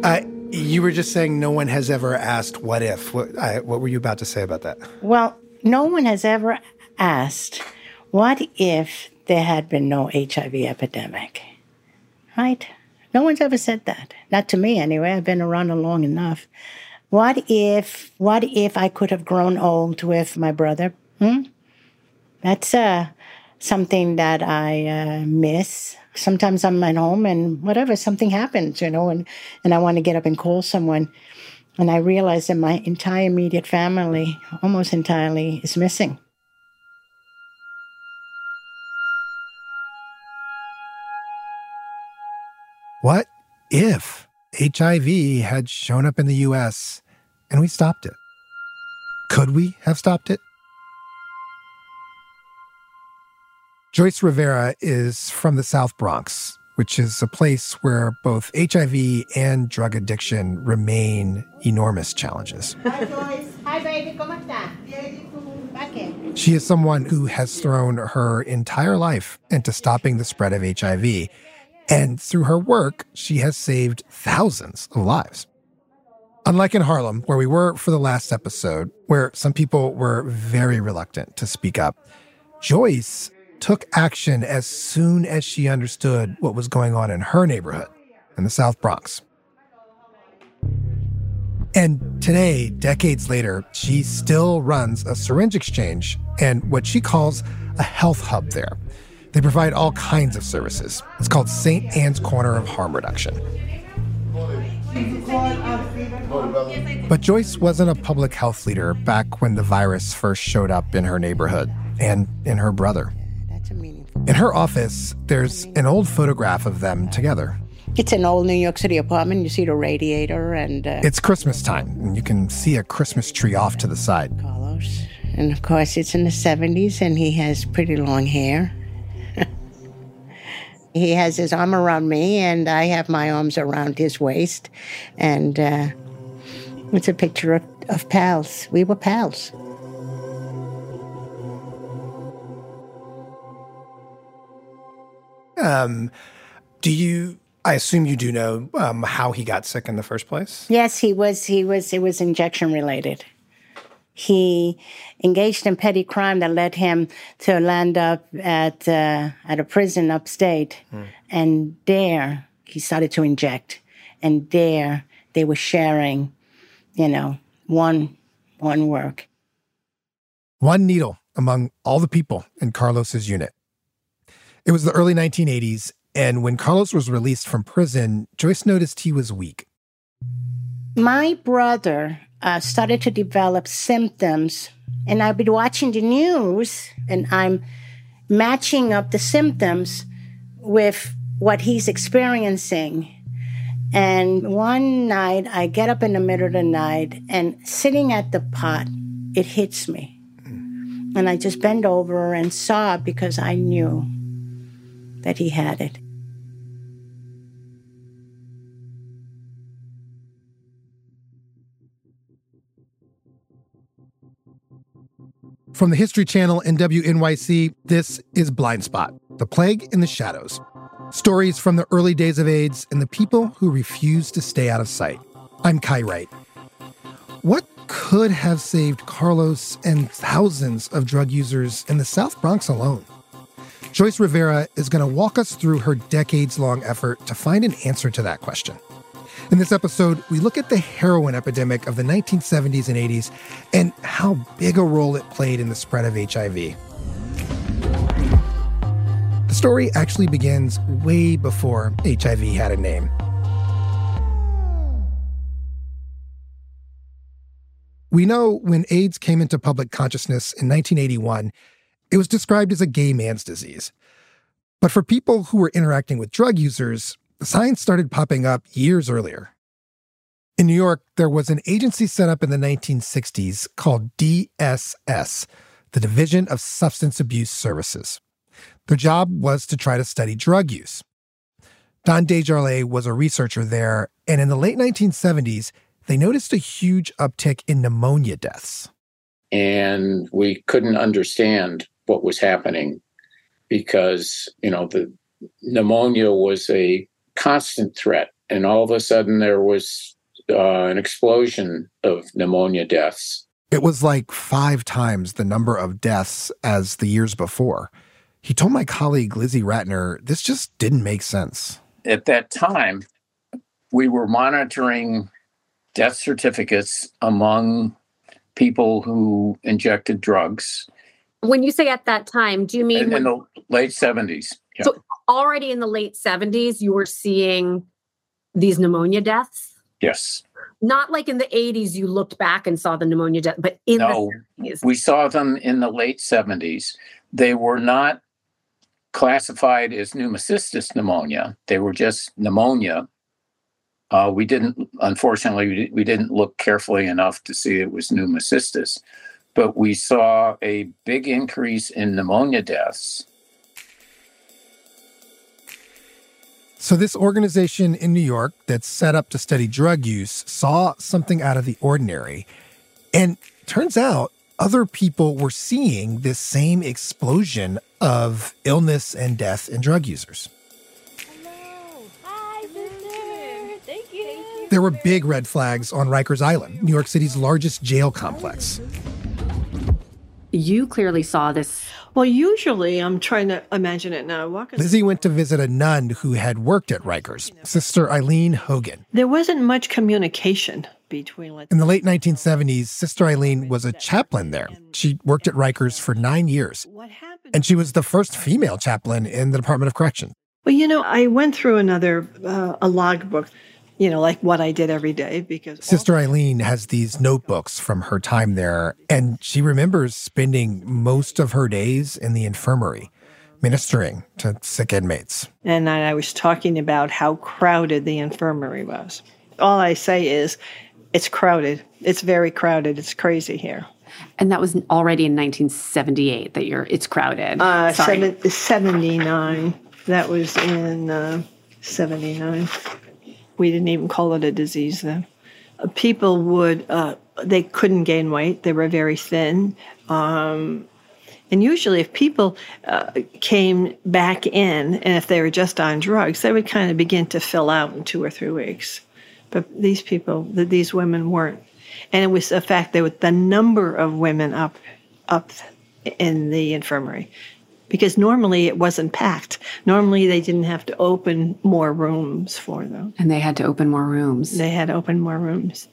You were just saying no one has ever asked what if. What were you about to say about that? Well, no one has ever asked what if there had been no HIV epidemic, right? No one's ever said that. Not to me, anyway. I've been around long enough. What if I could have grown old with my brother? That's something that I miss. Sometimes I'm at home and whatever, something happens, and I want to get up and call someone. And I realize that my entire immediate family, almost entirely, is missing. What if HIV had shown up in the U.S. and we stopped it? Could we have stopped it? Joyce Rivera is from the South Bronx, which is a place where both HIV and drug addiction remain enormous challenges. Hi, Joyce. Hi, baby. ¿Cómo está? She is someone who has thrown her entire life into stopping the spread of HIV. And through her work, she has saved thousands of lives. Unlike in Harlem, where we were for the last episode, where some people were very reluctant to speak up, Joyce took action as soon as she understood what was going on in her neighborhood, in the South Bronx. And today, decades later, she still runs a syringe exchange and what she calls a health hub there. They provide all kinds of services. It's called St. Anne's Corner of Harm Reduction. But Joyce wasn't a public health leader back when the virus first showed up in her neighborhood and in her brother. In her office, there's an old photograph of them together. It's an old New York City apartment. You see the radiator and... It's Christmas time, and you can see a Christmas tree off to the side. Carlos. And of course, it's in the 70s, and he has pretty long hair. He has his arm around me, and I have my arms around his waist. And it's a picture of pals. We were pals. I assume you do know how he got sick in the first place? Yes, it was injection related. He engaged in petty crime that led him to land up at a prison upstate. And there he started to inject. And there they were sharing, one work. One needle among all the people in Carlos's unit. It was the early 1980s, and when Carlos was released from prison, Joyce noticed he was weak. My brother started to develop symptoms, and I've been watching the news, and I'm matching up the symptoms with what he's experiencing. And one night, I get up in the middle of the night, and sitting at the pot, it hits me. And I just bend over and sob because I knew that he had it. From the History Channel and WNYC, this is Blind Spot, The Plague in the Shadows. Stories from the early days of AIDS and the people who refused to stay out of sight. I'm Kai Wright. What could have saved Carlos and thousands of drug users in the South Bronx alone? Joyce Rivera is going to walk us through her decades-long effort to find an answer to that question. In this episode, we look at the heroin epidemic of the 1970s and 80s and how big a role it played in the spread of HIV. The story actually begins way before HIV had a name. We know when AIDS came into public consciousness in 1981, it was described as a gay man's disease. But for people who were interacting with drug users, the science started popping up years earlier. In New York, there was an agency set up in the 1960s called DSS, the Division of Substance Abuse Services. Their job was to try to study drug use. Don Desjarlais was a researcher there, and in the late 1970s, they noticed a huge uptick in pneumonia deaths. And we couldn't understand what was happening because, the pneumonia was a constant threat and all of a sudden there was an explosion of pneumonia deaths. It was like 5 times the number of deaths as the years before. He told my colleague Lizzie Ratner this just didn't make sense. At that time, we were monitoring death certificates among people who injected drugs. When you say at that time, do you mean in the late 70s? Yeah. So already in the late 70s, you were seeing these pneumonia deaths? Yes. Not like in the 80s, you looked back and saw the pneumonia death, but in the 70s. We saw them in the late 70s. They were not classified as pneumocystis pneumonia. They were just pneumonia. Unfortunately, we didn't look carefully enough to see it was pneumocystis, but we saw a big increase in pneumonia deaths. So this organization in New York that's set up to study drug use saw something out of the ordinary. And turns out other people were seeing this same explosion of illness and death in drug users. Hello. Hi, sister. Thank you. There were big red flags on Rikers Island, New York City's largest jail complex. You clearly saw this. Well, usually, I'm trying to imagine it now. Lizzie went to visit a nun who had worked at Rikers, Sister Eileen Hogan. There wasn't much communication between... In the late 1970s, Sister Eileen was a chaplain there. She worked at Rikers for 9 years. And she was the first female chaplain in the Department of Corrections. Well, I went through a logbook, like what I did every day, because... Sister Eileen has these notebooks from her time there, and she remembers spending most of her days in the infirmary, ministering to sick inmates. And I was talking about how crowded the infirmary was. All I say is, it's crowded. It's very crowded. It's crazy here. And that was already in 1978 that it's crowded. 79. That was in 79. We didn't even call it a disease then. People they couldn't gain weight. They were very thin. And usually if people came back in, and if they were just on drugs, they would kind of begin to fill out in 2 or 3 weeks. But these women weren't. And it was a fact that the number of women up in the infirmary. Because normally it wasn't packed. Normally they didn't have to open more rooms for them. And they had to open more rooms. They had to open more rooms.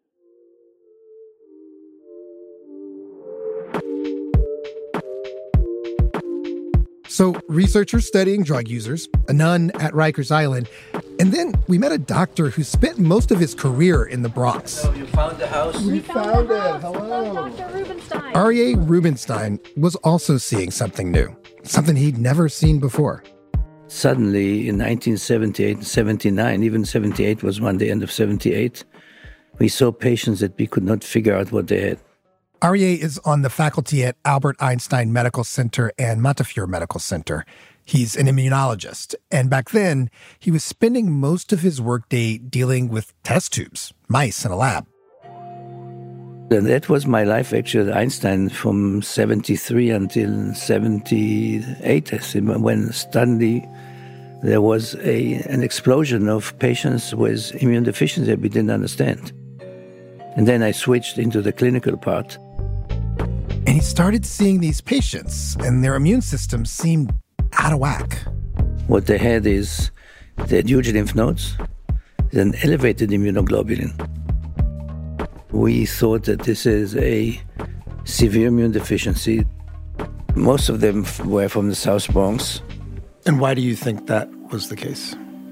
So researchers studying drug users, a nun at Rikers Island, and then we met a doctor who spent most of his career in the Bronx. So you found the house? We found it. Hello. Dr. Rubenstein. Aryeh Rubenstein was also seeing something new, something he'd never seen before. Suddenly, in 1978 and 79, even 78 was the end of 78, we saw patients that we could not figure out what they had. Aryeh is on the faculty at Albert Einstein Medical Center and Montefiore Medical Center. He's an immunologist, and back then, he was spending most of his workday dealing with test tubes, mice in a lab. And that was my life actually at Einstein from 73 until 78, when suddenly there was an explosion of patients with immune deficiency that we didn't understand. And then I switched into the clinical part. And he started seeing these patients, and their immune systems seemed out of whack. What they had is they had huge lymph nodes, an elevated immunoglobulin. We thought that this is a severe immune deficiency. Most of them were from the South Bronx. And why do you think that was the case?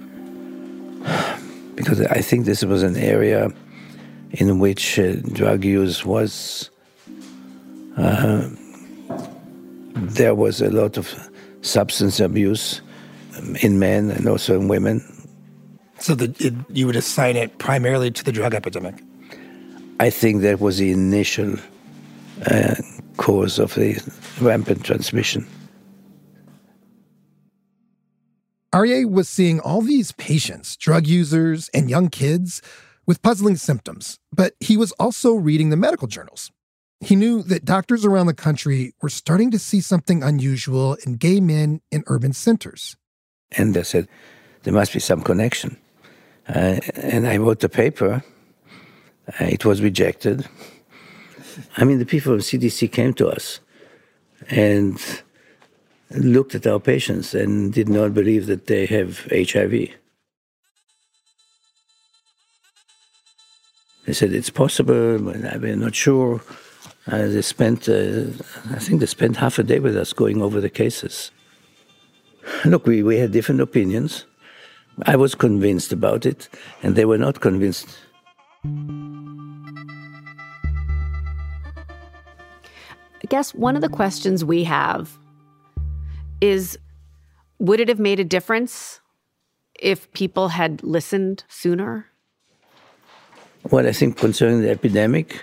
Because I think this was an area in which drug use was... there was a lot of substance abuse in men and also in women. So you would assign it primarily to the drug epidemic? I think that was the initial cause of the rampant transmission. Aryeh was seeing all these patients, drug users and young kids, with puzzling symptoms, but he was also reading the medical journals. He knew that doctors around the country were starting to see something unusual in gay men in urban centers. And they said, there must be some connection. And I wrote the paper. It was rejected. I mean, the people of CDC came to us and looked at our patients and did not believe that they have HIV. They said it's possible, but we're not sure. They spent, I think they spent half a day with us going over the cases. Look, we had different opinions. I was convinced about it, and they were not convinced. I guess one of the questions we have is, would it have made a difference if people had listened sooner? Well, I think concerning the epidemic,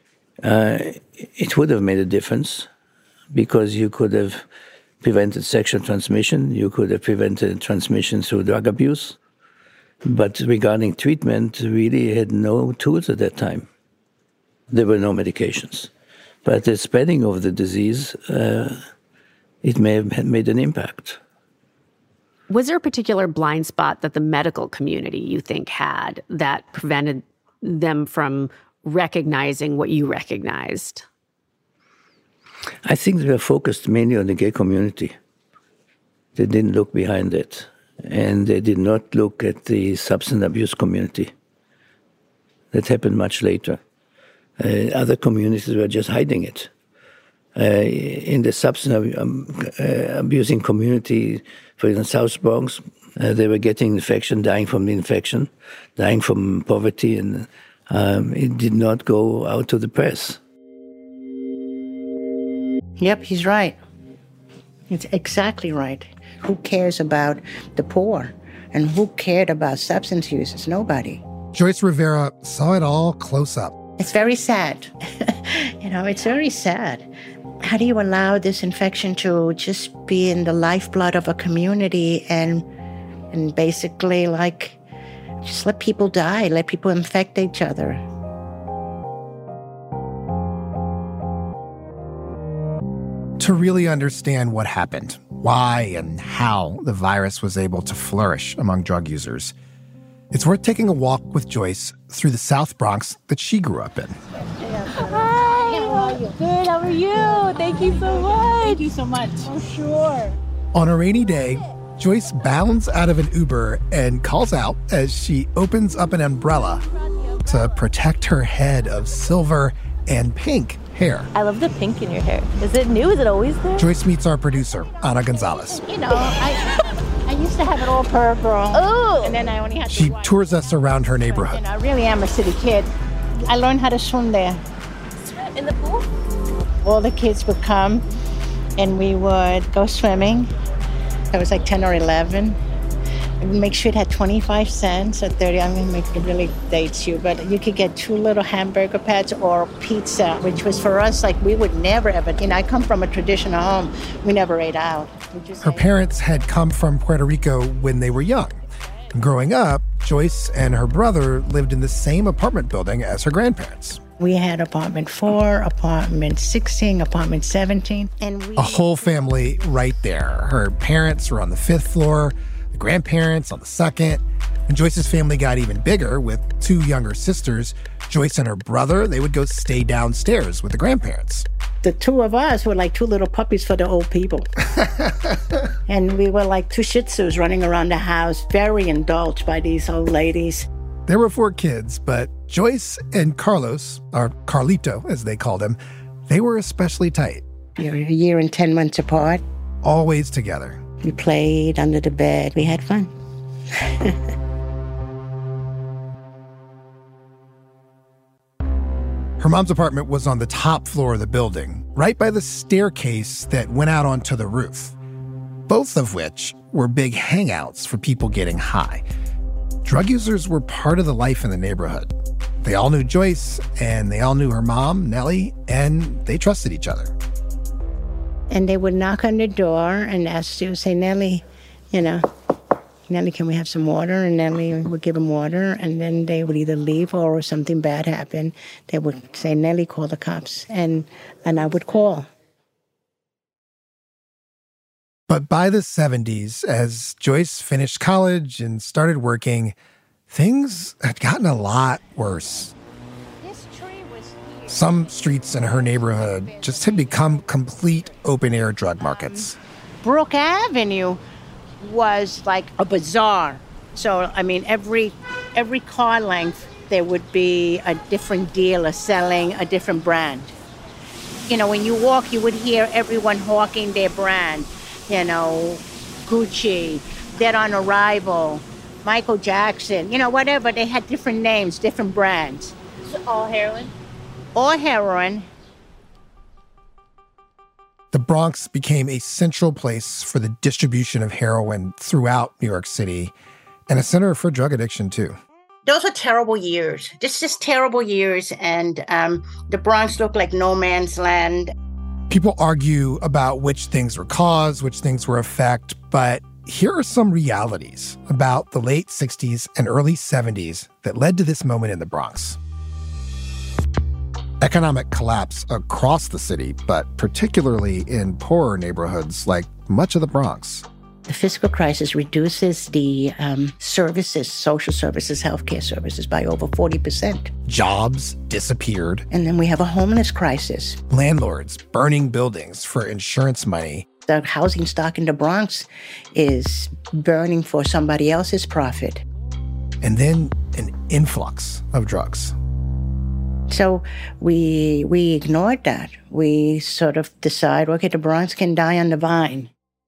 it would have made a difference because you could have prevented sexual transmission, you could have prevented transmission through drug abuse. But regarding treatment, really had no tools at that time. There were no medications. But the spreading of the disease, it may have made an impact. Was there a particular blind spot that the medical community, you think, had that prevented them from recognizing what you recognized? I think they were focused mainly on the gay community. They didn't look behind it. And they did not look at the substance abuse community. That happened much later. Other communities were just hiding it. In the substance abusing community, for instance, South Bronx, they were getting infection, dying from the infection, dying from poverty, and it did not go out to the press. Yep, he's right. It's exactly right. Who cares about the poor? And who cared about substance users? Nobody. Joyce Rivera saw it all close up. It's very sad. It's very sad. How do you allow this infection to just be in the lifeblood of a community and basically, just let people die, let people infect each other? To really understand what happened, why and how the virus was able to flourish among drug users, it's worth taking a walk with Joyce through the South Bronx that she grew up in. Hi! Good, how are you? Thank you so much. Thank you so much. Oh, sure. On a rainy day, Joyce bounds out of an Uber and calls out as she opens up an umbrella to protect her head of silver and pink hair. I love the pink in your hair. Is it new? Is it always there? Joyce meets our producer, Ana Gonzalez. I used to have it all purple. Oh! And then I only had She tours us around her neighborhood. I really am a city kid. I learned how to swim there. Swim in the pool? All the kids would come and we would go swimming. I was like 10 or 11. We'd make sure it had 25 cents or 30. I'm going to make it really date you, but you could get 2 little hamburger patties or pizza, which was for us like we would never ever. I come from a traditional home. We never ate out. Her parents had come from Puerto Rico when they were young. Growing up, Joyce and her brother lived in the same apartment building as her grandparents. We had apartment 4, apartment 16, apartment 17. And a whole family right there. Her parents were on the 5th floor, the grandparents on the 2nd. And Joyce's family got even bigger with 2 younger sisters. Joyce and her brother, they would go stay downstairs with the grandparents. The 2 of us were like 2 little puppies for the old people. And we were like 2 Shih Tzus running around the house, very indulged by these old ladies. There were 4 kids, but Joyce and Carlos, or Carlito as they called him, they were especially tight. We were a year and 10 months apart. Always together. We played under the bed. We had fun. Her mom's apartment was on the top floor of the building, right by the staircase that went out onto the roof, both of which were big hangouts for people getting high. Drug users were part of the life in the neighborhood. They all knew Joyce, and they all knew her mom, Nellie, and they trusted each other. And they would knock on the door and ask you, say, Nellie, Nellie, can we have some water? And Nellie would give them water, and then they would either leave or something bad happened. They would say, Nellie, call the cops, and I would call. But by the 70s, as Joyce finished college and started working, things had gotten a lot worse. Some streets in her neighborhood just had become complete open-air drug markets. Brook Avenue was like a bazaar. So, I mean, every car length, there would be a different dealer selling a different brand. You know, when you walk, you would hear everyone hawking their brand. You know, Gucci, Dead on Arrival, Michael Jackson, you know, whatever. They had different names, different brands. All heroin? All heroin. The Bronx became a central place for the distribution of heroin throughout New York City and a center for drug addiction, too. Those were terrible years, just terrible years. And the Bronx looked like no man's land. People argue about which things were cause, which things were effect, but here are some realities about the late 60s and early 70s that led to this moment in the Bronx. Economic collapse across the city, but particularly in poorer neighborhoods like much of the Bronx. The fiscal crisis reduces the services, social services, healthcare services by over 40%. Jobs disappeared. And then we have a homeless crisis. Landlords burning buildings for insurance money. The housing stock in the Bronx is burning for somebody else's profit. And then an influx of drugs. So we ignored that. We sort of decide, okay, the Bronx can die on the vine.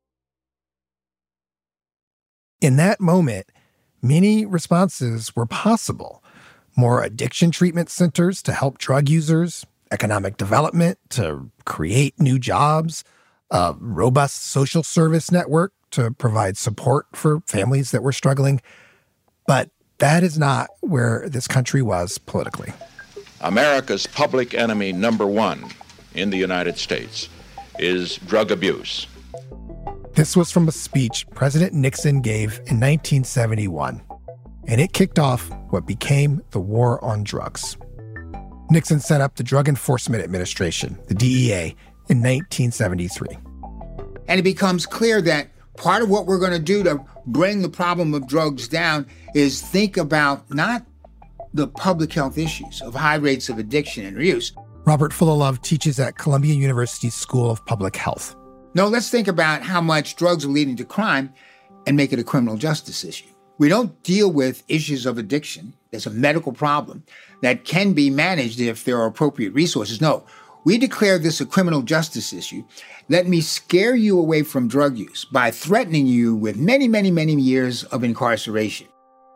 In that moment, many responses were possible. More addiction treatment centers to help drug users, economic development to create new jobs, a robust social service network to provide support for families that were struggling. But that is not where this country was politically. America's public enemy number one in the United States is drug abuse. This was from a speech President Nixon gave in 1971, and it kicked off what became the war on drugs. Nixon set up the Drug Enforcement Administration, the DEA, in 1973. And it becomes clear that part of what we're going to do to bring the problem of drugs down is think about not the public health issues of high rates of addiction and abuse. Robert Fullilove teaches at Columbia University's School of Public Health. No, let's think about how much drugs are leading to crime and make it a criminal justice issue. We don't deal with issues of addiction as a medical problem that can be managed if there are appropriate resources. No, we declare this a criminal justice issue. Let me scare you away from drug use by threatening you with many, many, many years of incarceration.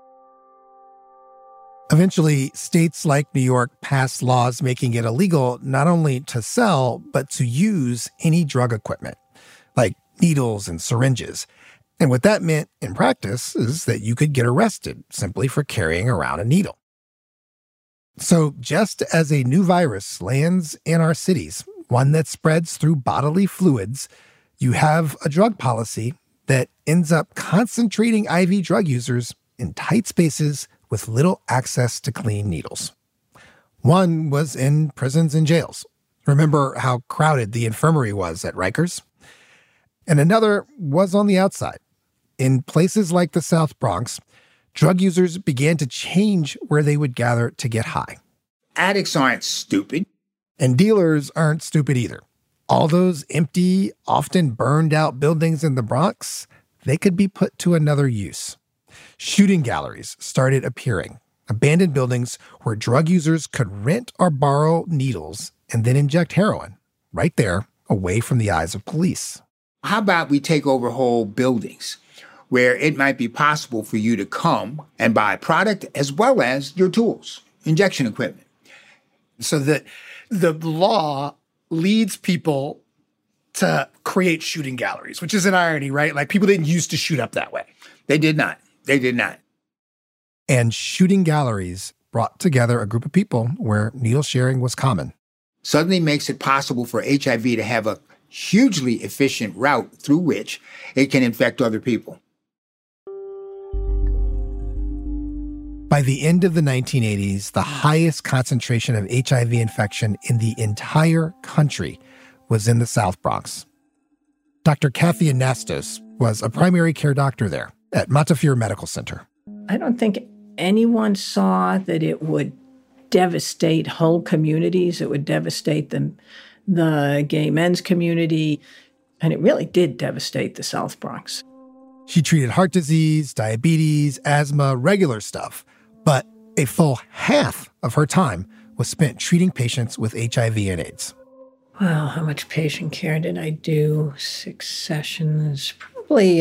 Eventually, states like New York passed laws making it illegal not only to sell, but to use any drug equipment, like needles and syringes. And what that meant in practice is that you could get arrested simply for carrying around a needle. So just as a new virus lands in our cities, one that spreads through bodily fluids, you have a drug policy that ends up concentrating IV drug users in tight spaces with little access to clean needles. One was in prisons and jails. Remember how crowded the infirmary was at Rikers? And another was on the outside. In places like the South Bronx, drug users began to change where they would gather to get high. Addicts aren't stupid. And dealers aren't stupid either. All those empty, often burned out buildings in the Bronx, they could be put to another use. Shooting galleries started appearing, abandoned buildings where drug users could rent or borrow needles and then inject heroin right there, away from the eyes of police. How about we take over whole buildings where it might be possible for you to come and buy product as well as your tools, injection equipment? So that the law leads people to create shooting galleries, which is an irony, right? Like people didn't used to shoot up that way. They did not. They did not. And shooting galleries brought together a group of people where needle sharing was common. Suddenly makes it possible for HIV to have a hugely efficient route through which it can infect other people. By the end of the 1980s, the highest concentration of HIV infection in the entire country was in the South Bronx. Dr. Kathy Anastos was a primary care doctor there at Montefiore Medical Center. I don't think anyone saw that it would devastate whole communities, it would devastate the gay men's community, and it really did devastate the South Bronx. She treated heart disease, diabetes, asthma, regular stuff, but a full half of her time was spent treating patients with HIV and AIDS. Well, how much patient care did I do? 6 sessions, probably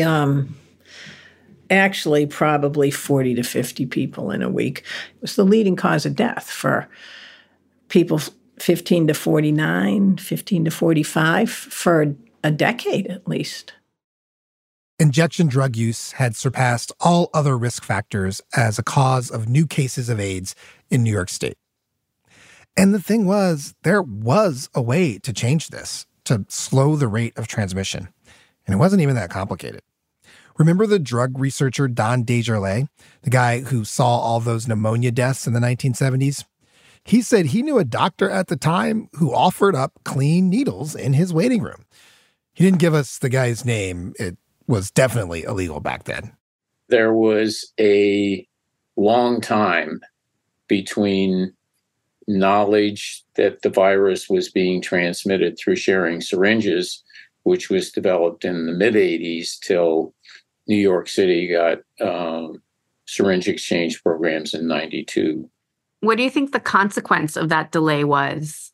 40 to 50 people in a week. It was the leading cause of death for people 15 to 49, 15 to 45 for a decade at least. Injection drug use had surpassed all other risk factors as a cause of new cases of AIDS in New York State. And the thing was, there was a way to change this, to slow the rate of transmission. And it wasn't even that complicated. Remember the drug researcher Don Desjarlais, the guy who saw all those pneumonia deaths in the 1970s? He said he knew a doctor at the time who offered up clean needles in his waiting room. He didn't give us the guy's name. It was definitely illegal back then. There was a long time between knowledge that the virus was being transmitted through sharing syringes, which was developed in the mid-'80s, till New York City got syringe exchange programs in 92. What do you think the consequence of that delay was?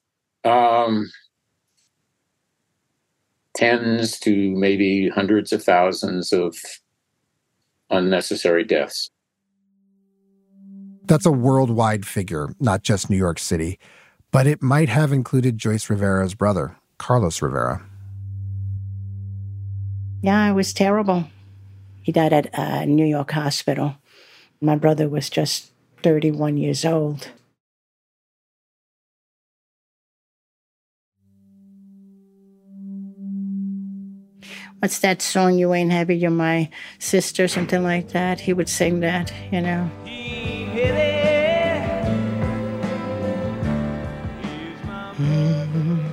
Tens to maybe hundreds of thousands of unnecessary deaths. That's a worldwide figure, not just New York City, but it might have included Joyce Rivera's brother, Carlos Rivera. Yeah, it was terrible. He died at a New York hospital. My brother was just 31 years old. What's that song, You Ain't Heavy, You're My Sister, something like that? He would sing that, you know. Mm-hmm.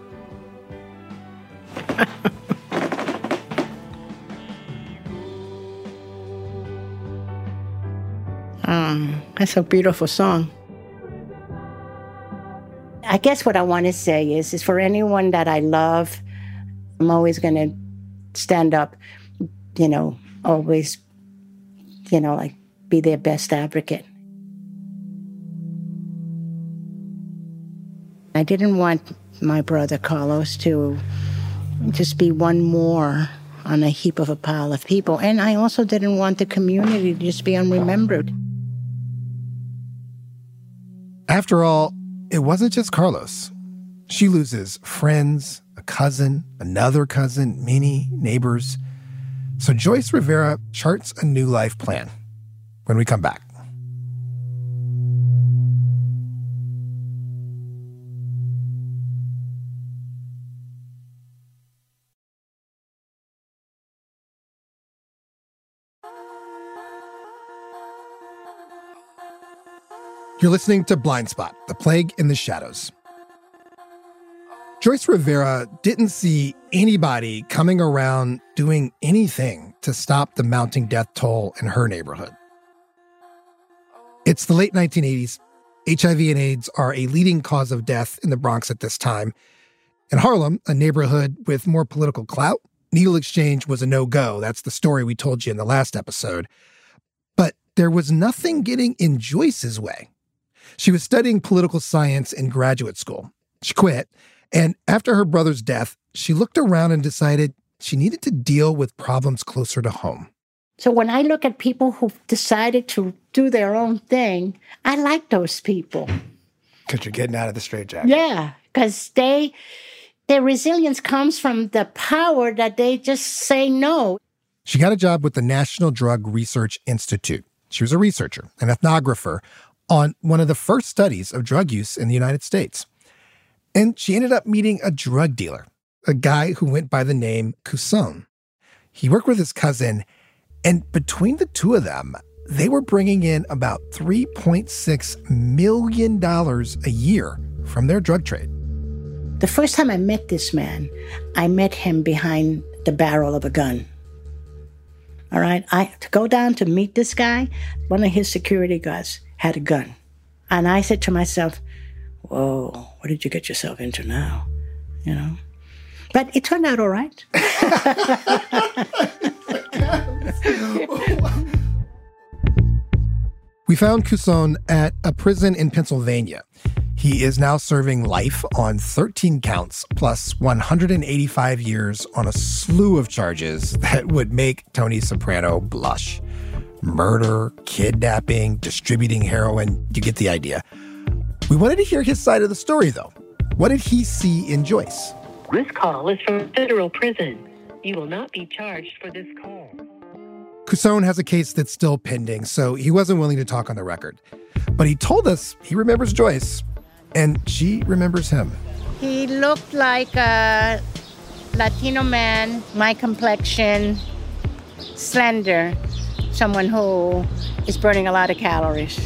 That's a beautiful song. I guess what I want to say is for anyone that I love, I'm always going to stand up, always, like be their best advocate. I didn't want my brother Carlos to just be one more on a heap of a pile of people. And I also didn't want the community to just be unremembered. After all, it wasn't just Carlos. She loses friends, a cousin, another cousin, many neighbors. So Joyce Rivera charts a new life plan when we come back. You're listening to Blind Spot, The Plague in the Shadows. Joyce Rivera didn't see anybody coming around doing anything to stop the mounting death toll in her neighborhood. It's the late 1980s. HIV and AIDS are a leading cause of death in the Bronx at this time. In Harlem, a neighborhood with more political clout, needle exchange was a no-go. That's the story we told you in the last episode. But there was nothing getting in Joyce's way. She was studying political science in graduate school. She quit, and after her brother's death, she looked around and decided she needed to deal with problems closer to home. So when I look at people who decided to do their own thing, I like those people. Because you're getting out of the straitjacket. Yeah, because their resilience comes from the power that they just say no. She got a job with the National Drug Research Institute. She was a researcher, an ethnographer, on one of the first studies of drug use in the United States. And she ended up meeting a drug dealer, a guy who went by the name Couson. He worked with his cousin, and between the two of them, they were bringing in about $3.6 million a year from their drug trade. The first time I met this man, I met him behind the barrel of a gun. All right. To go down to meet this guy, one of his security guards had a gun. And I said to myself, whoa, what did you get yourself into now? You know? But it turned out all right. We found Couson at a prison in Pennsylvania. He is now serving life on 13 counts plus 185 years on a slew of charges that would make Tony Soprano blush. Murder, kidnapping, distributing heroin, you get the idea. We wanted to hear his side of the story, though. What did he see in Joyce? This call is from federal prison. You will not be charged for this call. Couson has a case that's still pending, so he wasn't willing to talk on the record. But he told us he remembers Joyce, and she remembers him. He looked like a Latino man, my complexion, slender, someone who is burning a lot of calories.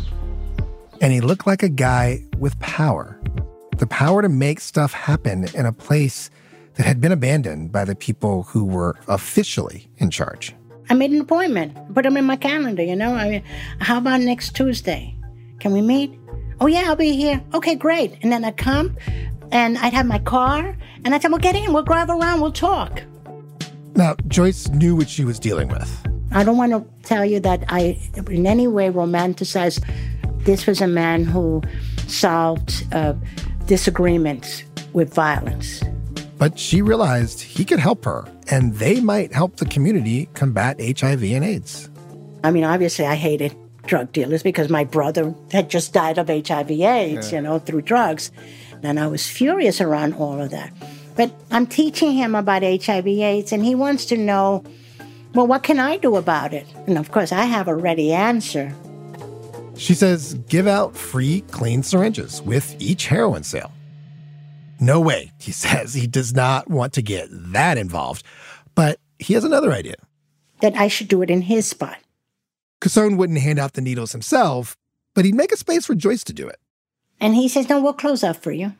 And he looked like a guy with power. The power to make stuff happen in a place that had been abandoned by the people who were officially in charge. I made an appointment, put him in my calendar, you know. I mean, how about next Tuesday? Can we meet? Oh, yeah, I'll be here. Okay, great. And then I'd come, and I'd have my car, and I'd say, well, get in, we'll drive around, we'll talk. Now, Joyce knew what she was dealing with. I don't want to tell you that I in any way romanticize. This was a man who solved disagreements with violence. But she realized he could help her, and they might help the community combat HIV and AIDS. I mean, obviously, I hated drug dealers because my brother had just died of HIV/AIDS, you know, through drugs. And I was furious around all of that. But I'm teaching him about HIV/AIDS, and he wants to know, well, what can I do about it? And of course, I have a ready answer. She says, give out free, clean syringes with each heroin sale. No way, he says. He does not want to get that involved. But he has another idea. That I should do it in his spot. Couson wouldn't hand out the needles himself, but he'd make a space for Joyce to do it. And he says, no, we'll close up for you.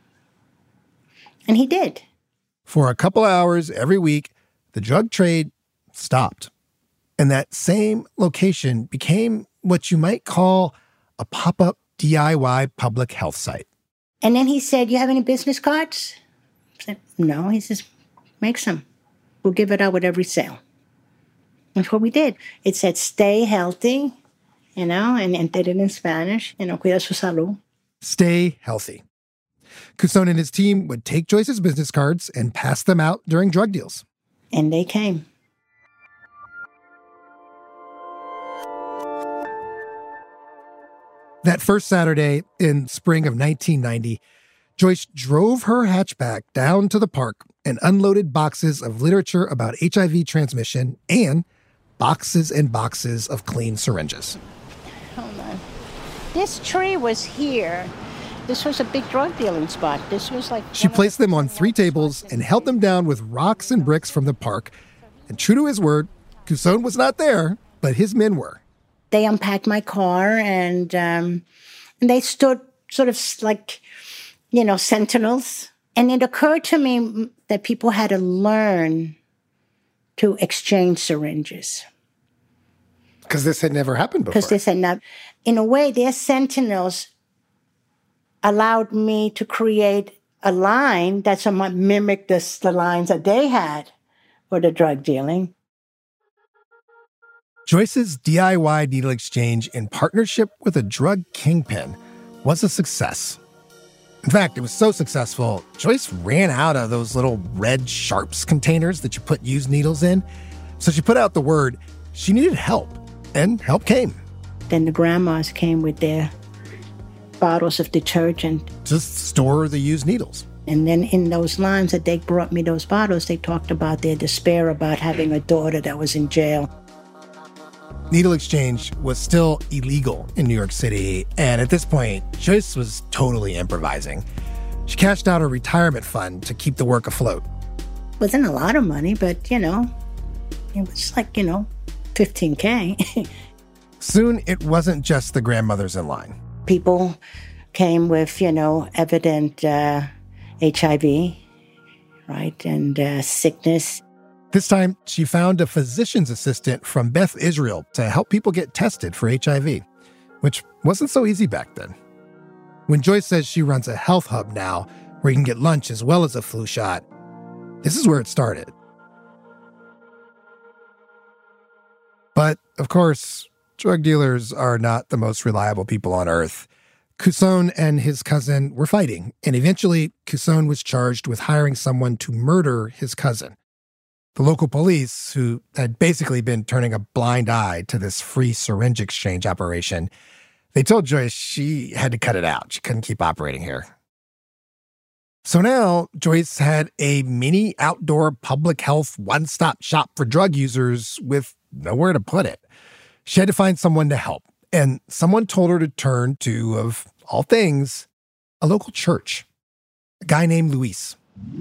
And he did. For a couple of hours every week, the drug trade stopped. And that same location became what you might call a pop-up DIY public health site. And then he said, you have any business cards? I said, no. He says, make some. We'll give it out with every sale. That's what we did. It said, stay healthy, you know, and did it in Spanish, you know, cuida su salud. Stay healthy. Couson and his team would take Joyce's business cards and pass them out during drug deals. And they came. That first Saturday in spring of 1990, Joyce drove her hatchback down to the park and unloaded boxes of literature about HIV transmission and boxes and boxes of clean syringes. Hold on. This tree was here. This was a big drug dealing spot. This was like... She placed them on 3 tables and held them down with rocks and bricks from the park. And true to his word, Couson was not there, but his men were. They unpacked my car and they stood sort of like, you know, sentinels. And it occurred to me that people had to learn to exchange syringes. Because this had never happened before. Because this had not. In a way, their sentinels allowed me to create a line that somewhat mimicked the lines that they had for the drug dealing. Joyce's DIY needle exchange in partnership with a drug kingpin was a success. In fact, it was so successful, Joyce ran out of those little red Sharps containers that you put used needles in. So she put out the word she needed help, and help came. Then the grandmas came with their bottles of detergent. Just store the used needles. And then in those lines that they brought me those bottles, they talked about their despair about having a daughter that was in jail. Needle exchange was still illegal in New York City, and at this point, Joyce was totally improvising. She cashed out her retirement fund to keep the work afloat. It wasn't a lot of money, but, you know, it was like, you know, $15K. Soon, it wasn't just the grandmothers in line. People came with, you know, evident HIV, right, and sickness. This time, she found a physician's assistant from Beth Israel to help people get tested for HIV, which wasn't so easy back then. When Joyce says she runs a health hub now, where you can get lunch as well as a flu shot, this is where it started. But, of course, drug dealers are not the most reliable people on earth. Couson and his cousin were fighting, and eventually Couson was charged with hiring someone to murder his cousin. The local police, who had basically been turning a blind eye to this free syringe exchange operation, they told Joyce she had to cut it out. She couldn't keep operating here. So now Joyce had a mini outdoor public health one-stop shop for drug users with nowhere to put it. She had to find someone to help, and someone told her to turn to, of all things, a local church. A guy named Luis.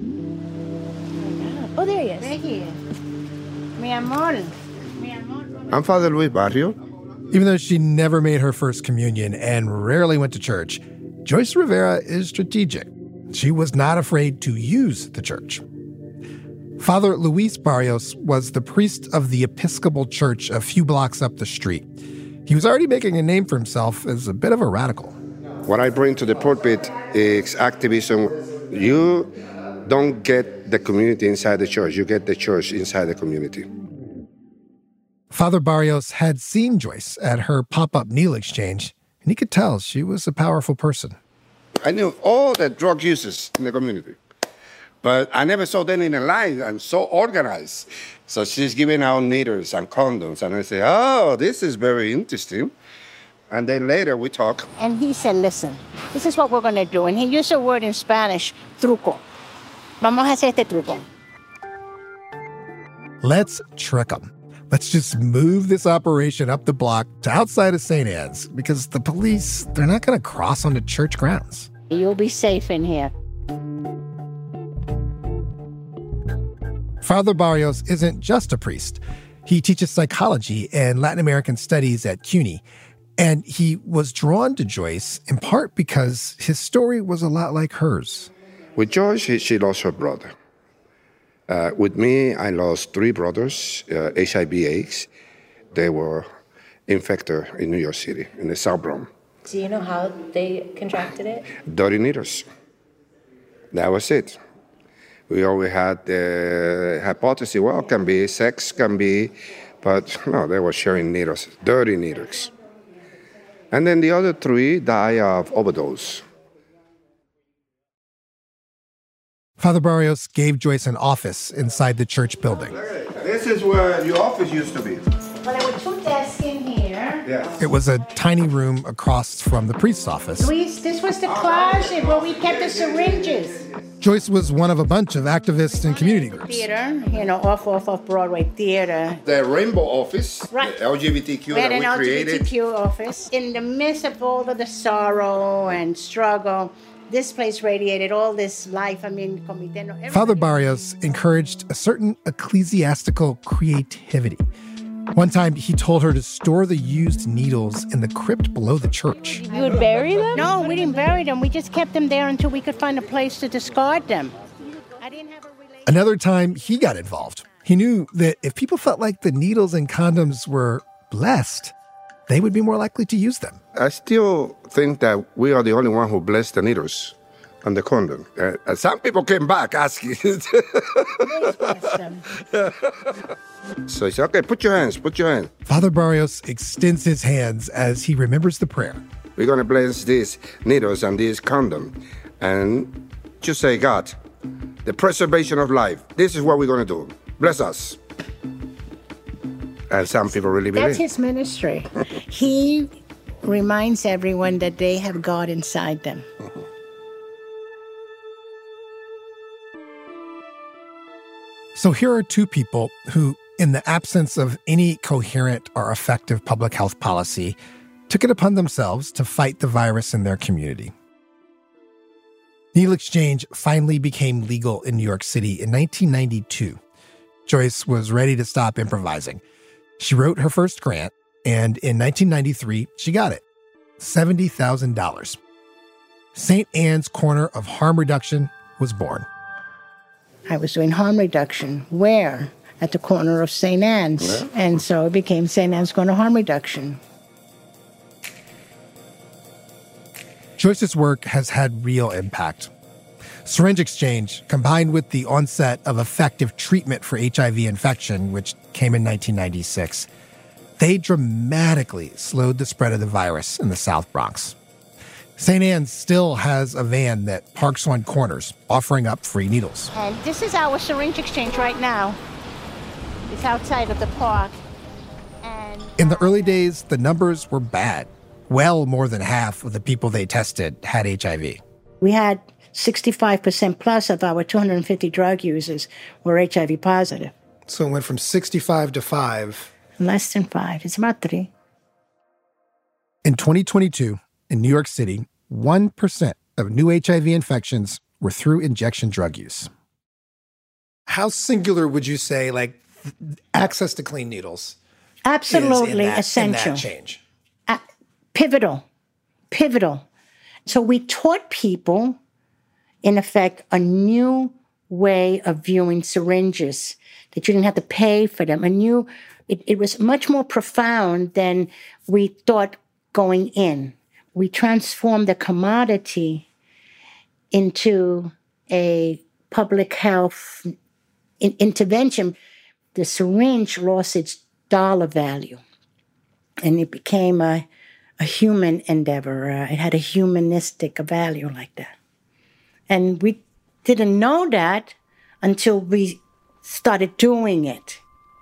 Oh, there he is. There he is. Mi amor. I'm Father Luis Barrio. Even though she never made her first communion and rarely went to church, Joyce Rivera is strategic. She was not afraid to use the church. Father Luis Barrios was the priest of the Episcopal Church a few blocks up the street. He was already making a name for himself as a bit of a radical. What I bring to the pulpit is activism. You don't get the community inside the church. You get the church inside the community. Father Barrios had seen Joyce at her pop-up needle exchange, and he could tell she was a powerful person. I knew all the drug users in the community, but I never saw them in a line and so organized. So she's giving out needles and condoms, and I say, oh, this is very interesting. And then later we talk. And he said, listen, this is what we're going to do. And he used a word in Spanish, truco. Vamos a hacer este truco. Let's trick them. Let's just move this operation up the block to outside of St. Anne's, because the police, they're not going to cross onto church grounds. You'll be safe in here. Father Barrios isn't just a priest. He teaches psychology and Latin American studies at CUNY. And he was drawn to Joyce in part because his story was a lot like hers. With Joyce, she lost her brother. With me, I lost 3 brothers, HIV/AIDS. They were infected in New York City, in the South Bronx. Do you know how they contracted it? Dirty needles. That was it. We always had the hypothesis, well, it can be, sex can be, but no, they were sharing needles, dirty needles. And then the other 3 died of overdose. Father Barrios gave Joyce an office inside the church building. This is where your office used to be. Well, there were 2 desks in here. Yeah. It was a tiny room across from the priest's office. Luis, this was the closet where we kept the syringes. Joyce was one of a bunch of activists and community groups. Theater, off Broadway theater. The Rainbow Office, right. The LGBTQ we had that we created. an LGBTQ office. In the midst of all of the sorrow and struggle, this place radiated all this life. Father Barrios encouraged a certain ecclesiastical creativity. One time, he told her to store the used needles in the crypt below the church. You would bury them? No, we didn't bury them. We just kept them there until we could find a place to discard them. Another time, he got involved. He knew that if people felt like the needles and condoms were blessed, they would be more likely to use them. I still think that we are the only one who blessed the needles and the condom. Some people came back asking. So he said, okay, put your hands. Father Barrios extends his hands as he remembers the prayer. We're going to bless these needles and this condom. And just say, God, the preservation of life. This is what we're going to do. Bless us. And some people really believe. That's his ministry. He reminds everyone that they have God inside them. So here are 2 people who, in the absence of any coherent or effective public health policy, took it upon themselves to fight the virus in their community. Needle exchange finally became legal in New York City in 1992. Joyce was ready to stop improvising. She wrote her first grant, and in 1993, she got it, $70,000. St. Anne's Corner of Harm Reduction was born. I was doing harm reduction where, at the corner of St. Anne's. Yeah. And so it became St. Anne's Corner Harm Reduction. Joyce's work has had real impact. Syringe exchange, combined with the onset of effective treatment for HIV infection, which came in 1996, they dramatically slowed the spread of the virus in the South Bronx. St. Anne's still has a van that parks on corners, offering up free needles. And this is our syringe exchange right now. It's outside of the park. And in the early days, the numbers were bad. Well more than half of the people they tested had HIV. We had 65% plus of our 250 drug users were HIV positive. So it went from 65 to 5. Less than 5. It's about 3. In 2022, in New York City, 1% of new HIV infections were through injection drug use. How singular would you say, like, access to clean needles Absolutely is essential. In that change? Pivotal. So we taught people, in effect, a new way of viewing syringes, that you didn't have to pay for them. It was much more profound than we thought going in. We transformed the commodity into a public health intervention. The syringe lost its dollar value, and it became a human endeavor. It had a humanistic value like that. And we didn't know that until we started doing it.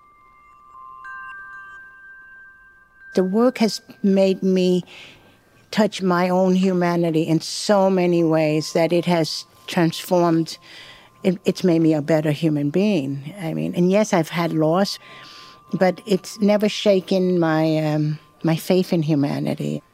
The work has made me touch my own humanity in so many ways that it has transformed. It's made me a better human being. I mean, and yes, I've had loss, but it's never shaken my faith in humanity.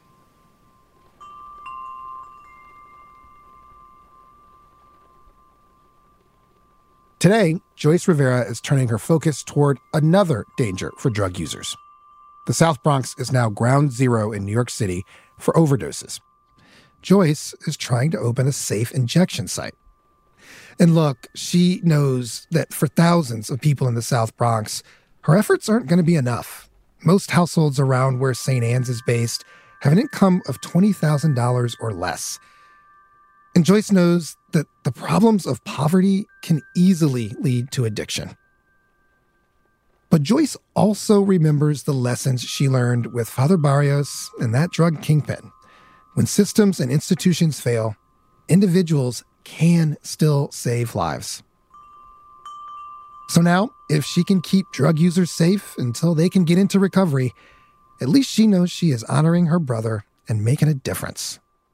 Today, Joyce Rivera is turning her focus toward another danger for drug users. The South Bronx is now ground zero in New York City for overdoses. Joyce is trying to open a safe injection site. And look, she knows that for thousands of people in the South Bronx, her efforts aren't going to be enough. Most households around where St. Anne's is based have an income of $20,000 or less. And Joyce knows that the problems of poverty can easily lead to addiction. But Joyce also remembers the lessons she learned with Father Barrios and that drug kingpin. When systems and institutions fail, individuals can still save lives. So now, if she can keep drug users safe until they can get into recovery, at least she knows she is honoring her brother and making a difference.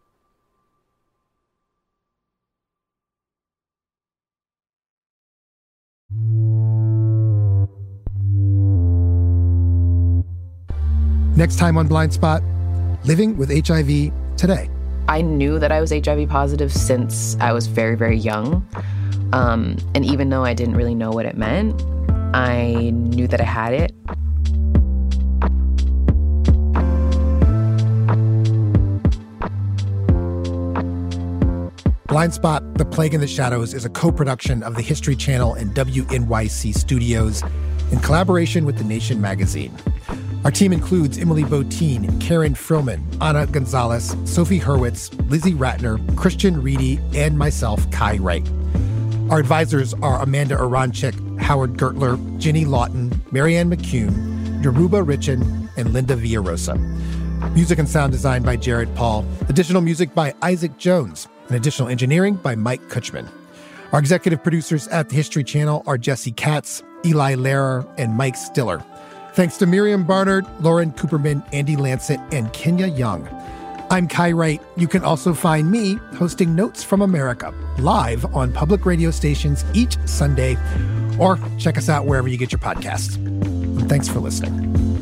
Next time on Blind Spot, living with HIV today. I knew that I was HIV positive since I was very, very young. And even though I didn't really know what it meant, I knew that I had it. Blind Spot, The Plague in the Shadows is a co-production of the History Channel and WNYC Studios in collaboration with The Nation magazine. Our team includes Emily Botein, Karen Frillman, Anna Gonzalez, Sophie Hurwitz, Lizzie Ratner, Christian Reedy, and myself, Kai Wright. Our advisors are Amanda Aronchik, Howard Gertler, Jenny Lawton, Marianne McCune, Yoruba Richin, and Linda Villarosa. Music and sound design by Jared Paul. Additional music by Isaac Jones. And additional engineering by Mike Kutchman. Our executive producers at the History Channel are Jesse Katz, Eli Lehrer, and Mike Stiller. Thanks to Miriam Barnard, Lauren Cooperman, Andy Lancet, and Kenya Young. I'm Kai Wright. You can also find me hosting Notes from America live on public radio stations each Sunday, or check us out wherever you get your podcasts. And thanks for listening.